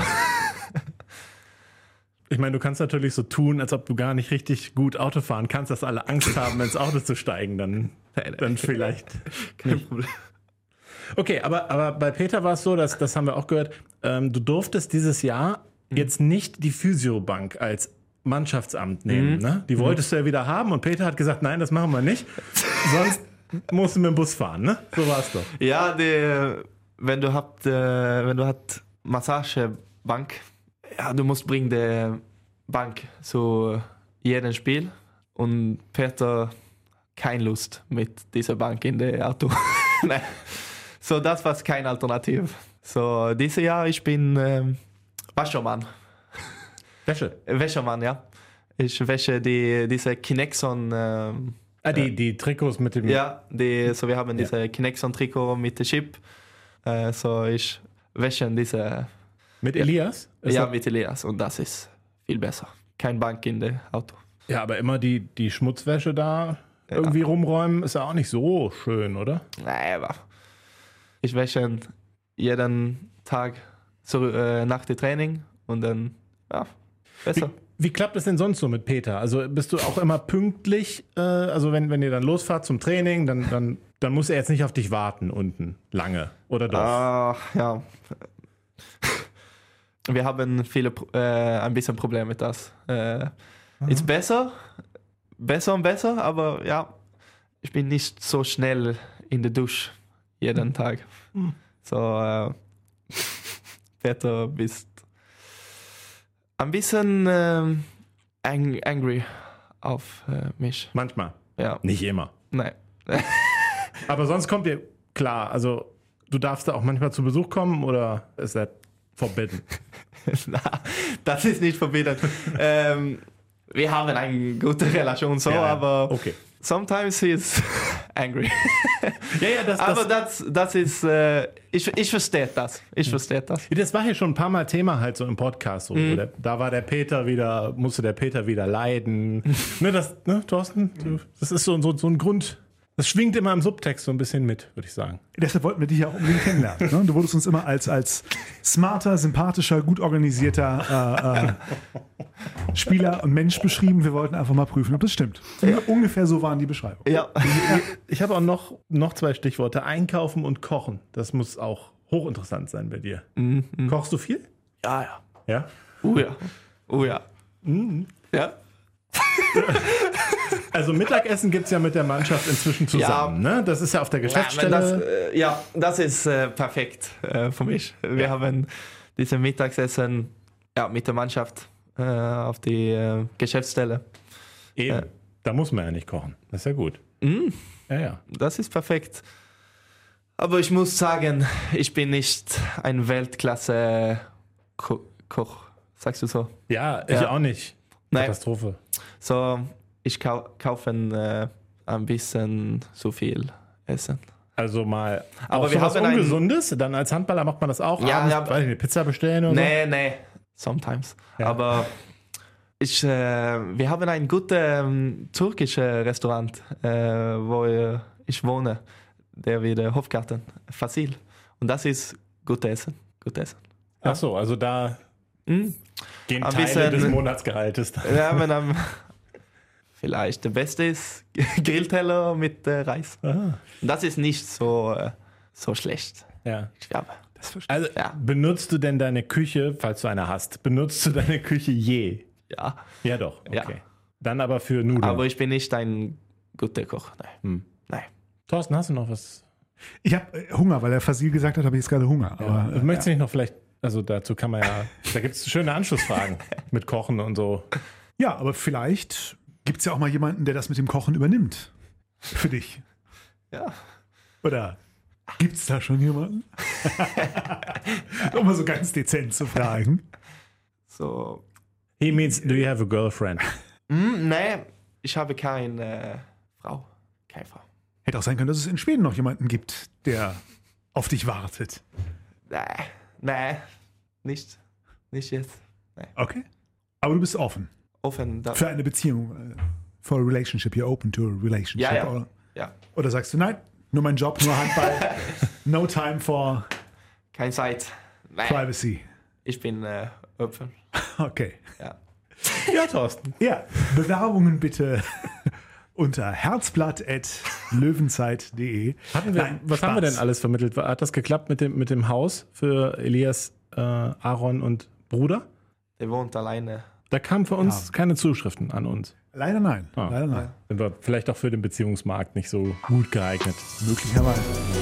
Ich meine, du kannst natürlich so tun, als ob du gar nicht richtig gut Auto fahren kannst, dass alle Angst haben, ins Auto zu steigen. Dann vielleicht. Kein Problem. Okay, aber bei Peter war es so, das haben wir auch gehört, du durftest dieses Jahr jetzt nicht die Physiobank als Mannschaftsamt nehmen. Ne? Die wolltest du ja wieder haben und Peter hat gesagt, nein, das machen wir nicht. Sonst musst du mit dem Bus fahren, ne? So war es doch. Ja, wenn du hast Massagebank, ja, du musst bringen die Bank zu jedem Spiel und Peter keine Lust mit dieser Bank in der Auto. Nein. So, das war keine Alternative. So, dieses Jahr ich bin Wäschermann. Wäschermann, ja. Ich wäsche diese Kinexon. Die Trikots mit dem... Ja, wir haben diese Kinexon-Trikot mit dem Chip. So, ich wäsche diese... Mit Elias? Mit Elias. Und das ist viel besser. Kein Bank in dem Auto. Ja, aber immer die Schmutzwäsche da irgendwie rumräumen, ist ja auch nicht so schön, oder? Nein, aber ich wäsche jeden Tag nach dem Training und dann, ja, besser. Wie klappt es denn sonst so mit Peter? Also bist du auch immer pünktlich? Also wenn ihr dann losfahrt zum Training, dann muss er jetzt nicht auf dich warten unten lange, oder doch? Ja. Wir haben ein bisschen Probleme mit das. Ist besser und besser, aber ja, ich bin nicht so schnell in der Dusche jeden Tag. So, Peter bist ein bisschen angry auf mich. Manchmal. Ja. Nicht immer. Nein. Aber sonst kommt ihr klar. Also du darfst da auch manchmal zu Besuch kommen oder ist das forbidden? Na, das ist nicht verboten. Wir haben eine gute Relation so, aber okay. Sometimes he is angry. Aber das ist, ich verstehe das. Das war hier schon ein paar Mal Thema halt so im Podcast. So. Da war musste der Peter wieder leiden. Thorsten, das ist so ein Grund. Das schwingt immer im Subtext so ein bisschen mit, würde ich sagen. Deshalb wollten wir dich ja auch unbedingt kennenlernen. Ne? Du wurdest uns immer als smarter, sympathischer, gut organisierter Spieler und Mensch beschrieben. Wir wollten einfach mal prüfen, ob das stimmt. Ja. Ungefähr so waren die Beschreibungen. Ja. Ich habe auch noch 2 Stichworte. Einkaufen und Kochen. Das muss auch hochinteressant sein bei dir. Kochst du viel? Ja. Ja? Ja. Ja. Also Mittagessen gibt es ja mit der Mannschaft inzwischen zusammen, ne? Das ist ja auf der Geschäftsstelle. Das ist perfekt für mich. Wir haben dieses Mittagessen mit der Mannschaft auf die Geschäftsstelle. Eben, da muss man ja nicht kochen. Das ist ja gut. Ja. Das ist perfekt. Aber ich muss sagen, ich bin nicht ein Weltklasse-Koch. Sagst du so? Ja, ich auch nicht. Katastrophe. So, ich kaufe ein bisschen zu viel Essen. Also mal aber wir haben haben Ungesundes, dann als Handballer macht man das auch. Abends, weiß ich nicht, Pizza bestellen oder so? Nee, sometimes. Ja. Aber wir haben ein gutes türkisches Restaurant, wo ich wohne, der wird Hofgarten, Fasil. Und das ist gut Essen. Ach so, also da gehen ein Teile bisschen, des Monatsgehaltes. Ja, vielleicht der beste ist Grillteller mit Reis. Ah. Das ist nicht so schlecht. Ja. Ich glaube. Also benutzt du denn deine Küche, falls du eine hast, benutzt du deine Küche je? Ja. Ja doch, okay. Ja. Dann aber für Nudeln. Aber ich bin nicht ein guter Koch. Nein. Nein. Thorsten, hast du noch was? Ich habe Hunger, weil der Fasil gesagt hat, habe ich jetzt gerade Hunger. Aber, Möchtest du nicht noch vielleicht, also dazu kann man ja, da gibt es schöne Anschlussfragen mit Kochen und so. ja, aber vielleicht gibt es ja auch mal jemanden, der das mit dem Kochen übernimmt. Für dich. Ja. Oder gibt es da schon jemanden? Um mal so ganz dezent zu fragen. So. He means, do you have a girlfriend? Nein, ich habe keine Frau. Keine Frau. Hätte auch sein können, dass es in Schweden noch jemanden gibt, der auf dich wartet. Nein, nicht jetzt. Nein. Okay. Aber du bist offen Offen da. für eine Beziehung. For a relationship, you're open to a relationship. Ja. Oder, Ja. oder sagst du, nein, nur mein Job, nur Handball, no time for Keine Zeit. Nein. privacy. Ich bin offen. Okay. Ja. Ja, Thorsten. Ja, Bewerbungen bitte unter herzblatt@löwenzeit.de. Nein, Was haben wir Spaß. denn alles vermittelt? Hat das geklappt mit dem Haus für Elias, Aaron und Bruder? Der wohnt alleine. Da kamen für uns keine Zuschriften an uns. Leider nein. Ah. Leider nein. Sind wir vielleicht auch für den Beziehungsmarkt nicht so gut geeignet. Möglicherweise.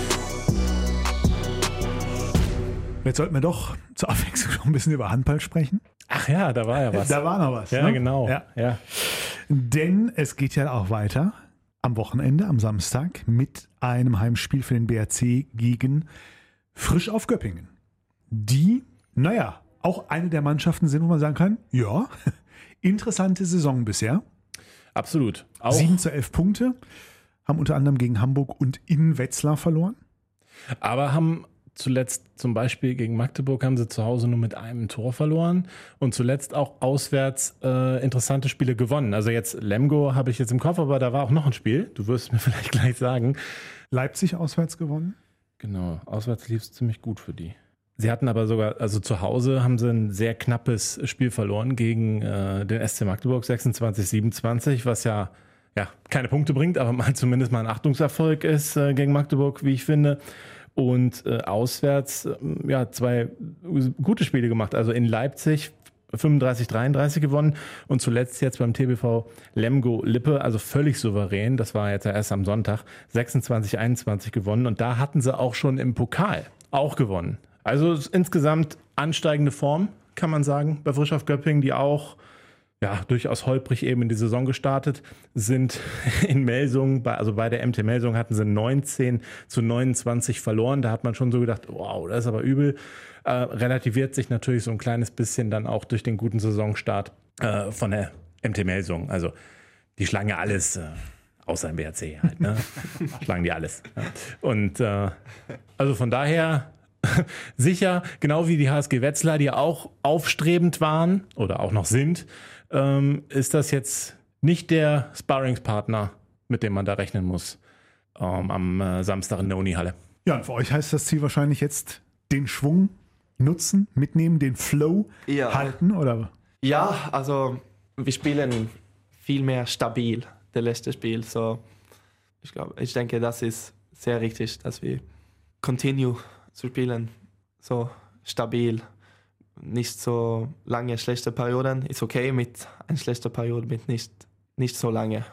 Jetzt sollten wir doch zur Abwechslung noch ein bisschen über Handball sprechen. Ach ja, da war ja was. Da war noch was. Ja, ne? genau. Ja. Denn es geht ja auch weiter am Wochenende, am Samstag, mit einem Heimspiel für den BRC gegen Frisch auf Göppingen. Die, auch eine der Mannschaften sind, wo man sagen kann, ja, interessante Saison bisher. Absolut. Auch 7-11 Punkte, haben unter anderem gegen Hamburg und in Wetzlar verloren. Aber haben zuletzt zum Beispiel gegen Magdeburg haben sie zu Hause nur mit einem Tor verloren und zuletzt auch auswärts interessante Spiele gewonnen. Also jetzt Lemgo habe ich jetzt im Kopf, aber da war auch noch ein Spiel. Du wirst mir vielleicht gleich sagen. Leipzig auswärts gewonnen. Genau, auswärts lief es ziemlich gut für die. Sie hatten aber sogar, also zu Hause haben sie ein sehr knappes Spiel verloren gegen den SC Magdeburg 26-27, was ja keine Punkte bringt, aber mal zumindest mal ein Achtungserfolg ist gegen Magdeburg, wie ich finde. Und auswärts zwei gute Spiele gemacht. Also in Leipzig 35-33 gewonnen und zuletzt jetzt beim TBV Lemgo Lippe, also völlig souverän. Das war jetzt erst am Sonntag 26-21 gewonnen und da hatten sie auch schon im Pokal auch gewonnen. Also insgesamt ansteigende Form, kann man sagen, bei Frisch auf Göppingen, die auch durchaus holprig eben in die Saison gestartet sind. In Melsungen, bei der MT Melsungen hatten sie 19-29 verloren. Da hat man schon so gedacht, wow, das ist aber übel. Relativiert sich natürlich so ein kleines bisschen dann auch durch den guten Saisonstart von der MT Melsungen. Also die schlagen ja alles, außer im BRC halt, ne? Schlagen die alles. Ja. Und also von daher sicher, genau wie die HSG Wetzlar, die auch aufstrebend waren oder auch noch sind, ist das jetzt nicht der Sparringspartner, mit dem man da rechnen muss am Samstag in der Unihalle. Ja, und für euch heißt das Ziel wahrscheinlich jetzt den Schwung nutzen, mitnehmen, den Flow halten, oder? Ja, also wir spielen viel mehr stabil, das letzte Spiel. So, ich denke, das ist sehr richtig, dass wir continue zu spielen, so stabil. Nicht so lange schlechte Perioden. Ist okay mit einer schlechten Periode, mit nicht so lange.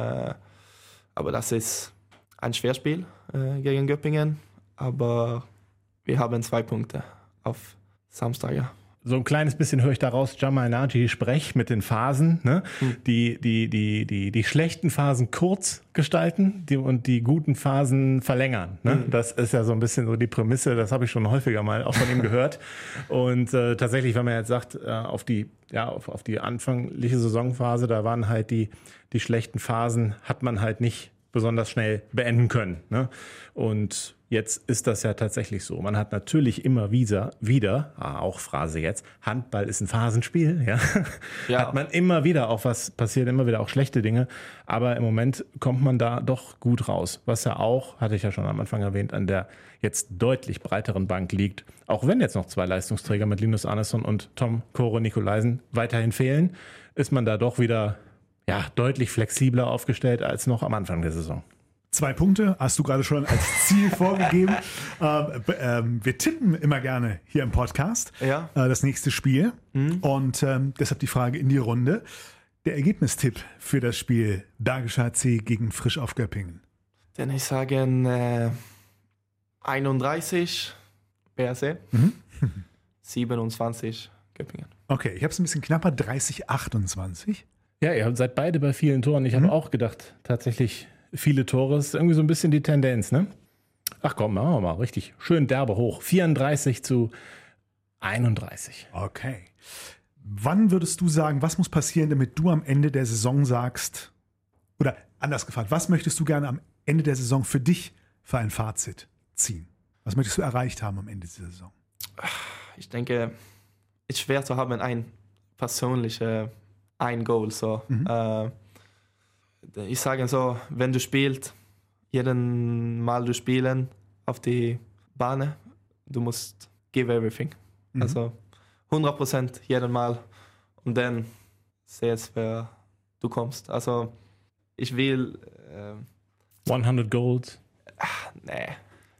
Aber das ist ein Schwerspiel gegen Göppingen. Aber wir haben 2 Punkte auf Samstag. Ja. So ein kleines bisschen höre ich daraus Jamal Naji Sprech mit den Phasen, ne? Die schlechten Phasen kurz gestalten und die guten Phasen verlängern. Ne? Das ist ja so ein bisschen so die Prämisse, das habe ich schon häufiger mal auch von ihm gehört. Und tatsächlich, wenn man jetzt sagt, auf die anfängliche Saisonphase, da waren halt die schlechten Phasen, hat man halt nicht besonders schnell beenden können. Ne? Und jetzt ist das ja tatsächlich so. Man hat natürlich immer wieder, auch Phrase jetzt, Handball ist ein Phasenspiel. Ja? Hat man immer wieder auch was passiert, immer wieder auch schlechte Dinge. Aber im Moment kommt man da doch gut raus. Was ja auch, hatte ich ja schon am Anfang erwähnt, an der jetzt deutlich breiteren Bank liegt. Auch wenn jetzt noch 2 Leistungsträger mit Linus Arneson und Tom Kore Nikolaisen weiterhin fehlen, ist man da doch wieder deutlich flexibler aufgestellt als noch am Anfang der Saison. 2 Punkte hast du gerade schon als Ziel vorgegeben. Wir tippen immer gerne hier im Podcast das nächste Spiel. Und deshalb die Frage in die Runde. Der Ergebnistipp für das Spiel Bergischer HC gegen Frisch auf Göppingen. Dann ich sage 31 BRC, 27 Göppingen. Okay, ich habe es ein bisschen knapper, 30-28. Ja, ihr seid beide bei vielen Toren. Ich habe auch gedacht, tatsächlich viele Tore ist irgendwie so ein bisschen die Tendenz, ne? Ach komm, machen wir mal richtig schön derbe hoch. 34-31. Okay. Wann würdest du sagen, was muss passieren, damit du am Ende der Saison sagst, oder anders gefragt, was möchtest du gerne am Ende der Saison für dich für ein Fazit ziehen? Was möchtest du erreicht haben am Ende dieser Saison? Ich denke, es ist schwer zu haben ein Goal. So. Ich sage so, wenn du spielst, jeden Mal du spielen auf die Bahn, du musst give everything. Also 100% jeden Mal und dann sehst wer du kommst. Also ich will 100 Goals. Nee.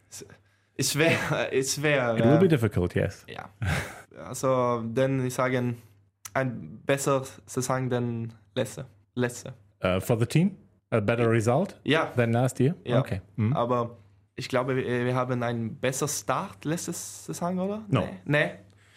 Ist schwer. It will be difficult, yes. Ja. Also dann ich sage, ein besser Saison denn letzte. For the team? A better result than last year? Ja. Okay. Aber ich glaube, wir haben einen besseren Start letztes Saison, oder? No. Nee.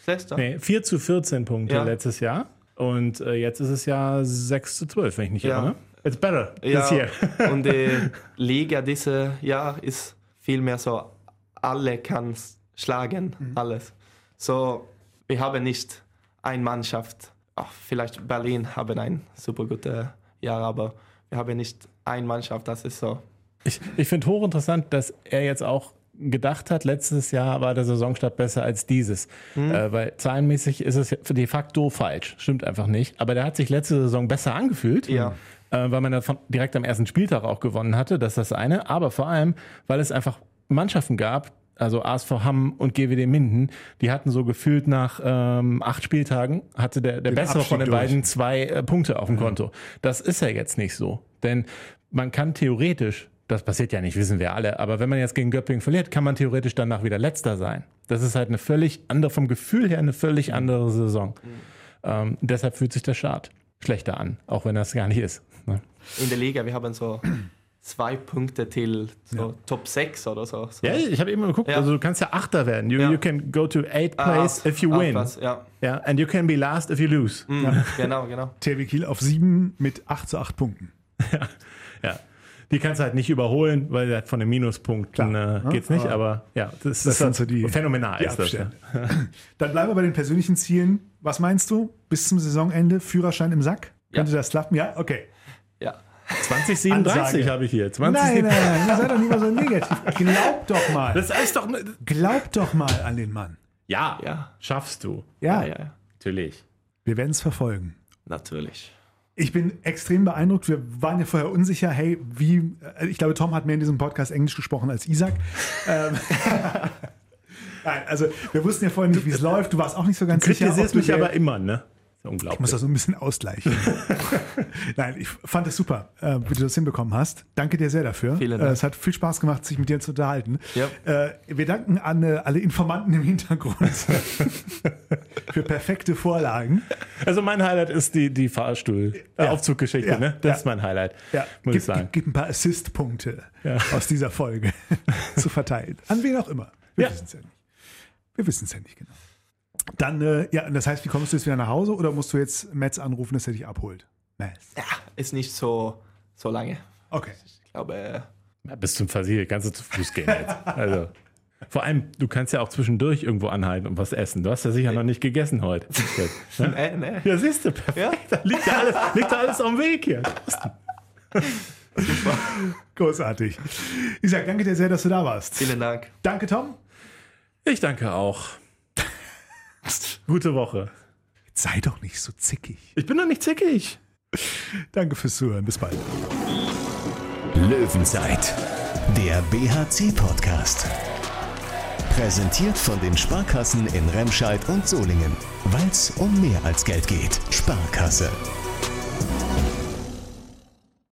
4 zu 14 Punkte letztes Jahr. Und jetzt ist es ja 6 zu 12, wenn ich nicht irre. Ne? It's better this year. Und die Liga dieses Jahr ist viel mehr so, alle kann schlagen, alles. So, wir haben nicht eine Mannschaft, vielleicht Berlin haben ein super gutes Jahr, aber wir haben nicht eine Mannschaft, das ist so. Ich finde hochinteressant, dass er jetzt auch gedacht hat, letztes Jahr war der Saisonstart besser als dieses. Weil zahlenmäßig ist es de facto falsch. Stimmt einfach nicht. Aber der hat sich letzte Saison besser angefühlt, weil man davon direkt am ersten Spieltag auch gewonnen hatte. Das ist das eine. Aber vor allem, weil es einfach Mannschaften gab, also ASV Hamm und GWD Minden, die hatten so gefühlt nach 8 Spieltagen, hatte der bessere von den beiden 2 Punkte auf dem Konto. Das ist ja jetzt nicht so. Denn man kann theoretisch, das passiert ja nicht, wissen wir alle, aber wenn man jetzt gegen Göppingen verliert, kann man theoretisch danach wieder Letzter sein. Das ist halt eine völlig andere, vom Gefühl her eine völlig andere Saison. Deshalb fühlt sich der Start schlechter an, auch wenn das gar nicht ist. Ne? In der Liga, wir haben so 2 Punkte till so Top 6 oder so. Ja, ich habe eben geguckt, also du kannst ja Achter werden. You can go to 8th place if you win. And you can be last if you lose. Genau. THW Kiel auf 7 mit 8 zu 8 Punkten. Ja. Die kannst du halt nicht überholen, weil von den Minuspunkten geht's nicht, aber das ist sind so die phänomenal. Ist das, Dann bleiben wir bei den persönlichen Zielen. Was meinst du? Bis zum Saisonende Führerschein im Sack? Könnte das klappen? Ja, okay. Ja. 2037 habe ich hier. Nein, sei doch nicht mal so negativ. Glaub doch mal. Das heißt doch. Glaub doch mal an den Mann. Ja. Schaffst du. Ja. Natürlich. Wir werden es verfolgen. Natürlich. Ich bin extrem beeindruckt. Wir waren ja vorher unsicher, hey, ich glaube, Tom hat mehr in diesem Podcast Englisch gesprochen als Isaac. Nein, also wir wussten ja vorher nicht, wie es läuft. Du warst auch nicht so ganz sicher. Du kritisierst mich aber immer, ne? Unglaublich. Ich muss das so ein bisschen ausgleichen. Nein, ich fand es super, wie du das hinbekommen hast. Danke dir sehr dafür. Vielen Dank. Es hat viel Spaß gemacht, sich mit dir zu unterhalten. Ja. Wir danken an alle Informanten im Hintergrund für perfekte Vorlagen. Also mein Highlight ist die Fahrstuhl-Aufzuggeschichte, ne? Das ist mein Highlight, muss ich sagen. Gib ein paar Assist-Punkte aus dieser Folge zu verteilen. An wen auch immer. Wir wissen es ja nicht. Wir wissen es ja nicht genau. Dann, das heißt, wie kommst du jetzt wieder nach Hause oder musst du jetzt Metz anrufen, dass er dich abholt? Metz. Ja, ist nicht so lange. Okay. Ich glaube, bis zum Versiegel kannst du zu Fuß gehen jetzt. Also, vor allem, du kannst ja auch zwischendurch irgendwo anhalten und was essen. Du hast ja sicher noch nicht gegessen heute. Nee. Ja, siehst du, perfekt. Ja? Da liegt ja alles auf dem Weg hier. Super. Großartig. Isaac, danke dir sehr, dass du da warst. Vielen Dank. Danke, Tom. Ich danke auch. Gute Woche. Jetzt sei doch nicht so zickig. Ich bin doch nicht zickig. Danke fürs Zuhören. Bis bald. Löwenzeit, der BHC-Podcast. Präsentiert von den Sparkassen in Remscheid und Solingen. Weil es um mehr als Geld geht. Sparkasse.